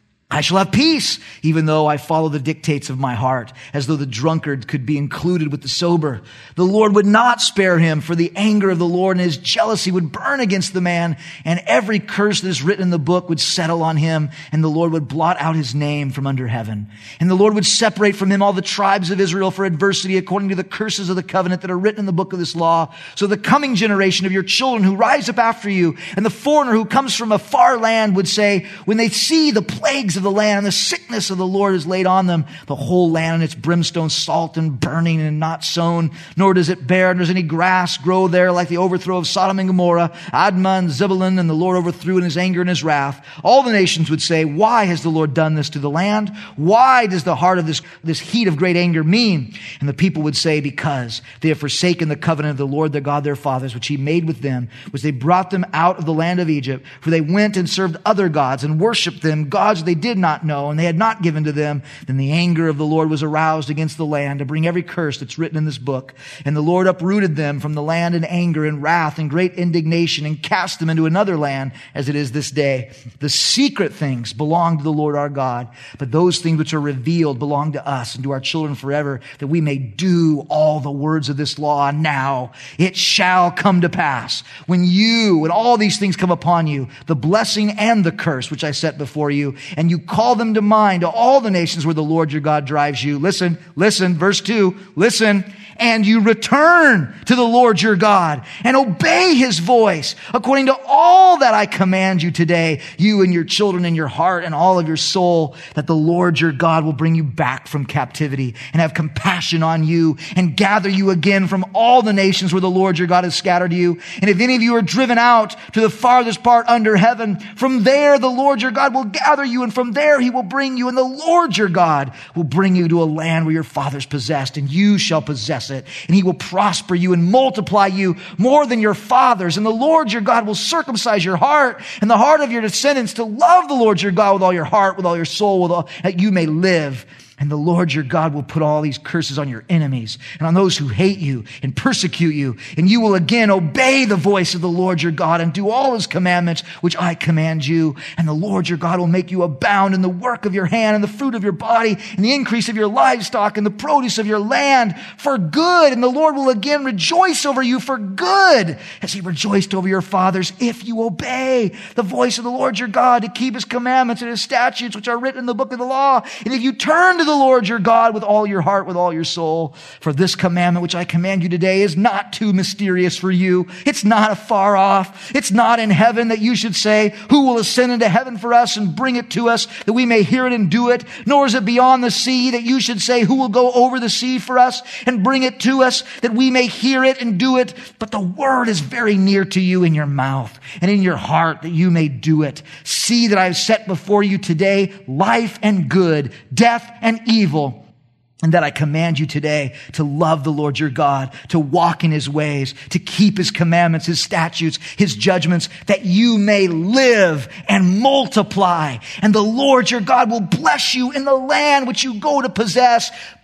I shall have peace, even though I follow the dictates of my heart, as though the drunkard could be included with the sober. The Lord would not spare him, for the anger of the Lord and his jealousy would burn against the man, and every curse that is written in the book would settle on him, and the Lord would blot out his name from under heaven. And the Lord would separate from him all the tribes of Israel for adversity, according to the curses of the covenant that are written in the book of this law. So the coming generation of your children who rise up after you, and the foreigner who comes from a far land would say, when they see the plagues of the land and the sickness of the Lord is laid on them, the whole land and its brimstone salt and burning and not sown, nor does it bear, nor does any grass grow there, like the overthrow of Sodom and Gomorrah, Admah and Zebulun, and the Lord overthrew in his anger and his wrath. All the nations would say, why has the Lord done this to the land? Why does the heart of this, this heat of great anger mean? And the people would say, because they have forsaken the covenant of the Lord their God, their fathers, which he made with them, which they brought them out of the land of Egypt, for they went and served other gods and worshiped them, gods they did not know, and they had not given to them. Then the anger of the Lord was aroused against the land to bring every curse that's written in this book. And the Lord uprooted them from the land in anger and wrath and great indignation, and cast them into another land, as it is this day. The secret things belong to the Lord our God, but those things which are revealed belong to us and to our children forever, that we may do all the words of this law. Now it shall come to pass, when you and all these things come upon you, the blessing and the curse which I set before you, and you call them to mind to all the nations where the Lord your God drives you. Listen, listen, verse two, listen. And you return to the Lord your God and obey his voice according to all that I command you today, you and your children and your heart and all of your soul, that the Lord your God will bring you back from captivity and have compassion on you and gather you again from all the nations where the Lord your God has scattered you. And if any of you are driven out to the farthest part under heaven, from there the Lord your God will gather you, and from there he will bring you, and the Lord your God will bring you to a land where your fathers possessed, and you shall possess it, and he will prosper you and multiply you more than your fathers. And the Lord your God will circumcise your heart and the heart of your descendants to love the Lord your God with all your heart, with all your soul, with all, that you may live. And the Lord your God will put all these curses on your enemies and on those who hate you and persecute you. And you will again obey the voice of the Lord your God and do all his commandments, which I command you. And the Lord your God will make you abound in the work of your hand and the fruit of your body and the increase of your livestock and the produce of your land for good. And the Lord will again rejoice over you for good, as he rejoiced over your fathers, if you obey the voice of the Lord your God to keep his commandments and his statutes, which are written in the book of the law. And if you turn to the Lord your God with all your heart, with all your soul, for this commandment which I command you today is not too mysterious for you. It's not afar off. It's not in heaven, that you should say, who will ascend into heaven for us and bring it to us, that we may hear it and do it? Nor is it beyond the sea, that you should say, who will go over the sea for us and bring it to us, that we may hear it and do it? But the word is very near to you, in your mouth and in your heart, that you may do it. See that I have set before you today life and good, death and evil, and that I command you today to love the Lord your God, to walk in his ways, to keep his commandments, his statutes, his judgments, that you may live and multiply. And the Lord your God will bless you in the land which you go to possess.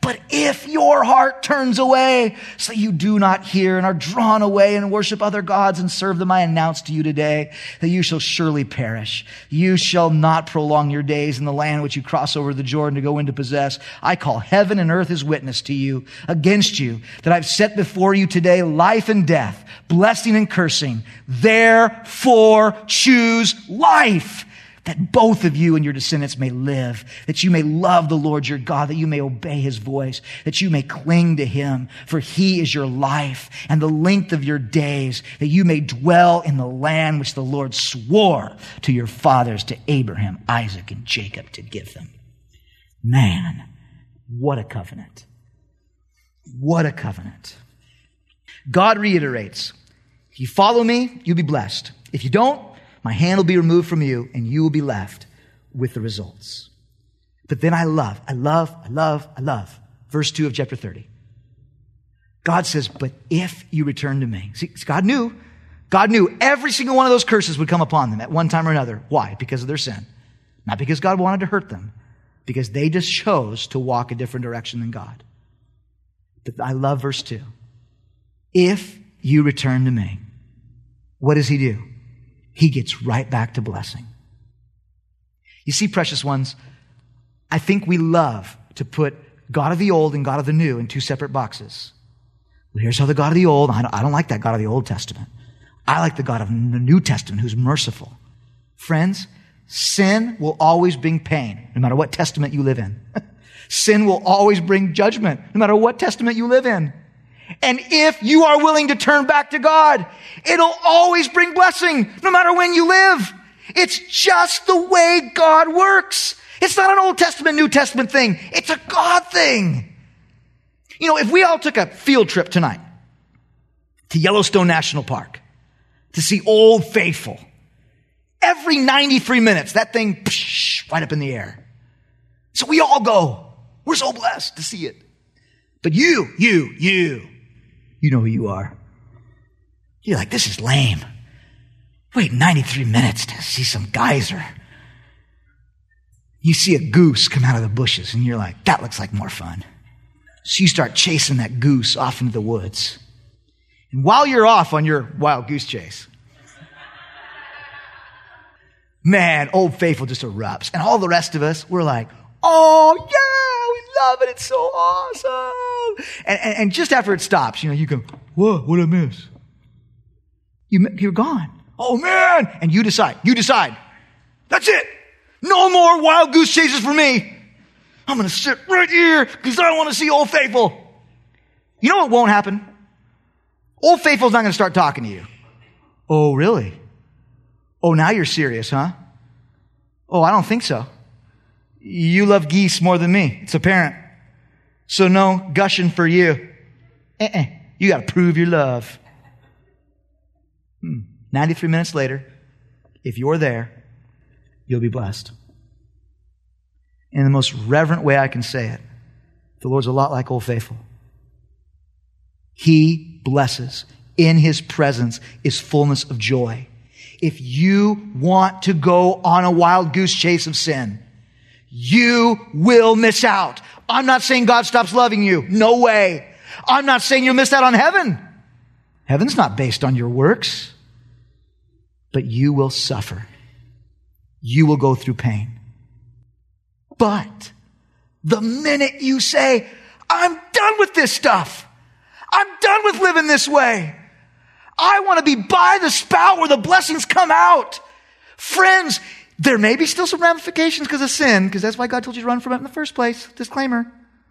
But if your heart turns away so you do not hear and are drawn away and worship other gods and serve them, I announce to you today that you shall surely perish. You shall not prolong your days in the land which you cross over the Jordan to go in to possess. I call heaven and earth as witness to you, against you, that I've set before you today life and death, blessing and cursing. Therefore choose life, that both of you and your descendants may live, that you may love the Lord your God, that you may obey his voice, that you may cling to him, for he is your life and the length of your days, that you may dwell in the land which the Lord swore to your fathers, to Abraham, Isaac, and Jacob, to give them. Man, what a covenant. What a covenant. God reiterates, if you follow me, you'll be blessed. If you don't, my hand will be removed from you and you will be left with the results. But then I love, I love, I love, I love. Verse two of chapter thirty. God says, but if you return to me. See, God knew, God knew every single one of those curses would come upon them at one time or another. Why? Because of their sin. Not because God wanted to hurt them. Because they just chose to walk a different direction than God. But I love verse two. If you return to me, what does he do? He gets right back to blessing. You see, precious ones, I think we love to put God of the old and God of the new in two separate boxes. Well, here's how the God of the old, I don't, I don't like that God of the Old Testament. I like the God of the New Testament who's merciful. Friends, sin will always bring pain, no matter what testament you live in. Sin will always bring judgment, no matter what testament you live in. And if you are willing to turn back to God, it'll always bring blessing, no matter when you live. It's just the way God works. It's not an Old Testament, New Testament thing. It's a God thing. You know, if we all took a field trip tonight to Yellowstone National Park to see Old Faithful, every ninety-three minutes, that thing psh, right up in the air. So we all go. We're so blessed to see it. But you, you, you, you know who you are. You're like, this is lame. Wait ninety-three minutes to see some geyser. You see a goose come out of the bushes and you're like, that looks like more fun. So you start chasing that goose off into the woods. And while you're off on your wild goose chase, man, Old Faithful just erupts. And all the rest of us, we're like, oh yeah, we love it. It's so awesome. And, and, and just after it stops, you know, you go, whoa, what did I miss? You, you're gone. Oh man. And you decide, you decide, that's it. No more wild goose chases for me. I'm going to sit right here because I want to see Old Faithful. You know what won't happen? Old Faithful's not going to start talking to you. Oh, really? Oh, now you're serious, huh? Oh, I don't think so. You love geese more than me. It's apparent. So no gushing for you. Uh-uh. You got to prove your love. Hmm. ninety-three minutes later, if you're there, you'll be blessed. In the most reverent way I can say it, the Lord's a lot like Old Faithful. He blesses. In his presence is fullness of joy. If you want to go on a wild goose chase of sin, you will miss out. I'm not saying God stops loving you. No way. I'm not saying you'll miss out on heaven. Heaven's not based on your works. But you will suffer. You will go through pain. But the minute you say, I'm done with this stuff. I'm done with living this way. I want to be by the spout where the blessings come out. Friends, there may be still some ramifications because of sin, because that's why God told you to run from it in the first place. Disclaimer.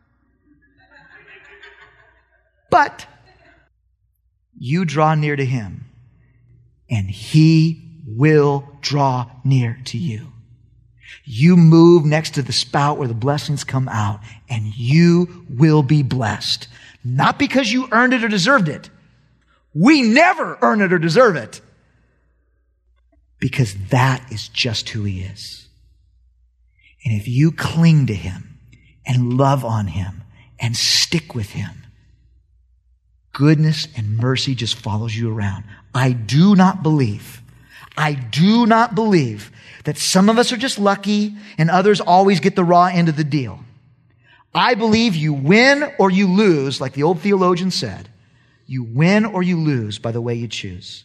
But you draw near to him, and he will draw near to you. You move next to the spout where the blessings come out, and you will be blessed. Not because you earned it or deserved it. We never earn it or deserve it. Because that is just who he is. And if you cling to him and love on him and stick with him, goodness and mercy just follows you around. I do not believe, I do not believe that some of us are just lucky and others always get the raw end of the deal. I believe you win or you lose, like the old theologian said. You win or you lose by the way you choose.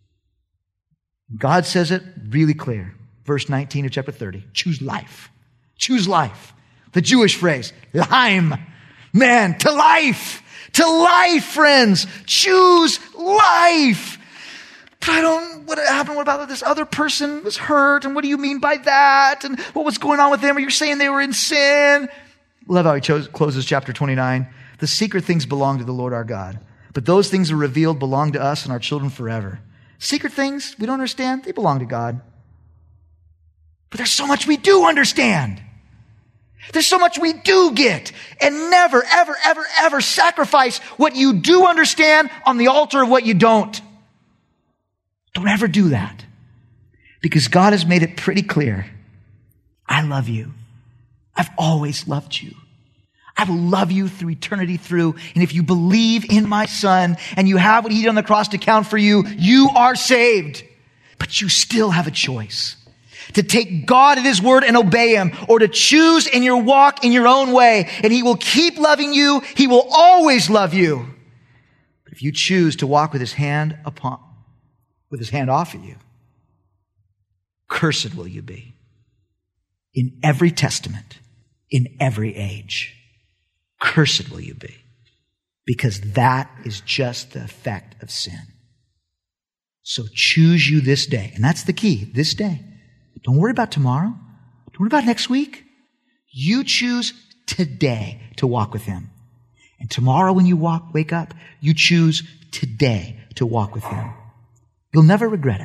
God says it really clear. Verse nineteen of chapter thirty. Choose life. Choose life. The Jewish phrase, L'chaim. Man, to life. To life, friends. Choose life. But I don't, what happened? What about this other person was hurt? And what do you mean by that? And what was going on with them? Are you saying they were in sin? Love how he chose, closes chapter twenty-nine. The secret things belong to the Lord our God. But those things that are revealed belong to us and our children forever. Secret things we don't understand, they belong to God. But there's so much we do understand. There's so much we do get. And never, ever, ever, ever sacrifice what you do understand on the altar of what you don't. Don't ever do that. Because God has made it pretty clear. I love you. I've always loved you. I will love you through eternity through. And if you believe in my Son and you have what he did on the cross to count for you, you are saved. But you still have a choice. To take God at his word and obey him, or to choose in your walk in your own way. And he will keep loving you. He will always love you. But if you choose to walk with his hand upon, with his hand off of you, cursed will you be. In every testament, in every age, cursed will you be. Because that is just the effect of sin. So choose you this day. And that's the key, this day. Don't worry about tomorrow. Don't worry about next week. You choose today to walk with him. And tomorrow when you walk, wake up, you choose today to walk with him. You'll never regret it.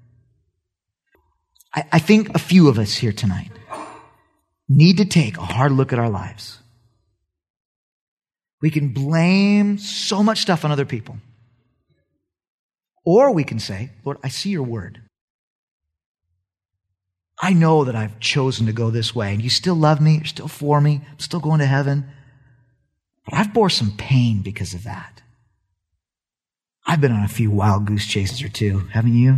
I, I think a few of us here tonight need to take a hard look at our lives. We can blame so much stuff on other people. Or we can say, Lord, I see your word. I know that I've chosen to go this way, and you still love me, you're still for me, I'm still going to heaven. But I've bore some pain because of that. I've been on a few wild goose chases or two, haven't you?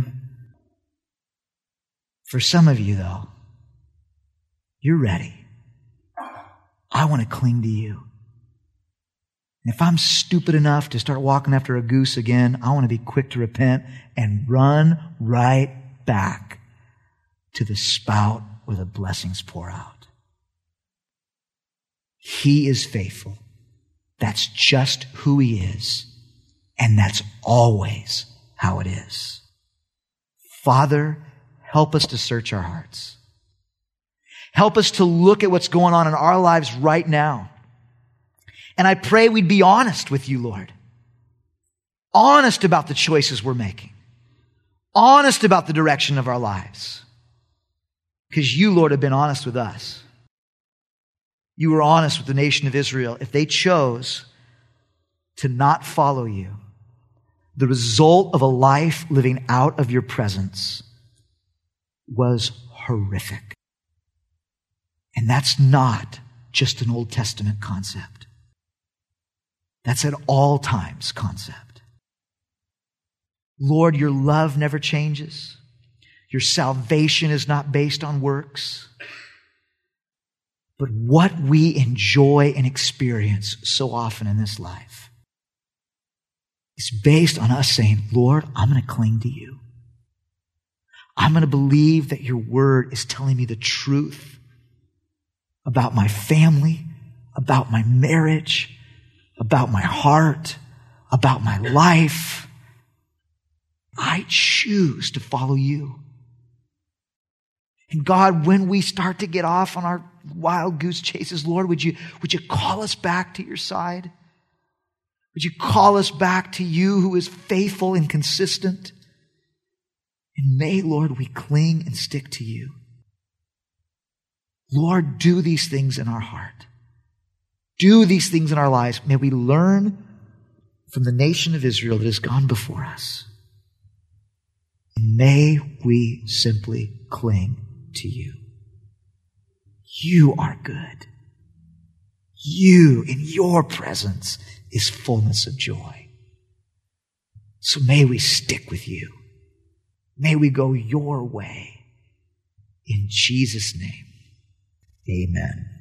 For some of you, though, you're ready. I want to cling to you. And if I'm stupid enough to start walking after a goose again, I want to be quick to repent and run right back to the spout where the blessings pour out. He is faithful. That's just who he is. And that's always how it is. Father, help us to search our hearts. Help us to look at what's going on in our lives right now. And I pray we'd be honest with you, Lord. Honest about the choices we're making. Honest about the direction of our lives. Because you, Lord, have been honest with us. You were honest with the nation of Israel. If they chose to not follow you, the result of a life living out of your presence was horrific. And that's not just an Old Testament concept. That's an all times concept. Lord, your love never changes. Your salvation is not based on works. But what we enjoy and experience so often in this life is based on us saying, Lord, I'm going to cling to you. I'm going to believe that your word is telling me the truth about my family, about my marriage, about my heart, about my life. I choose to follow you. And God, when we start to get off on our wild goose chases, Lord, would you, would you call us back to your side? Would you call us back to you who is faithful and consistent? And may, Lord, we cling and stick to you. Lord, do these things in our heart. Do these things in our lives. May we learn from the nation of Israel that has gone before us. May we simply cling to you. You are good. You, in your presence, is fullness of joy. So may we stick with you. May we go your way. In Jesus' name, amen.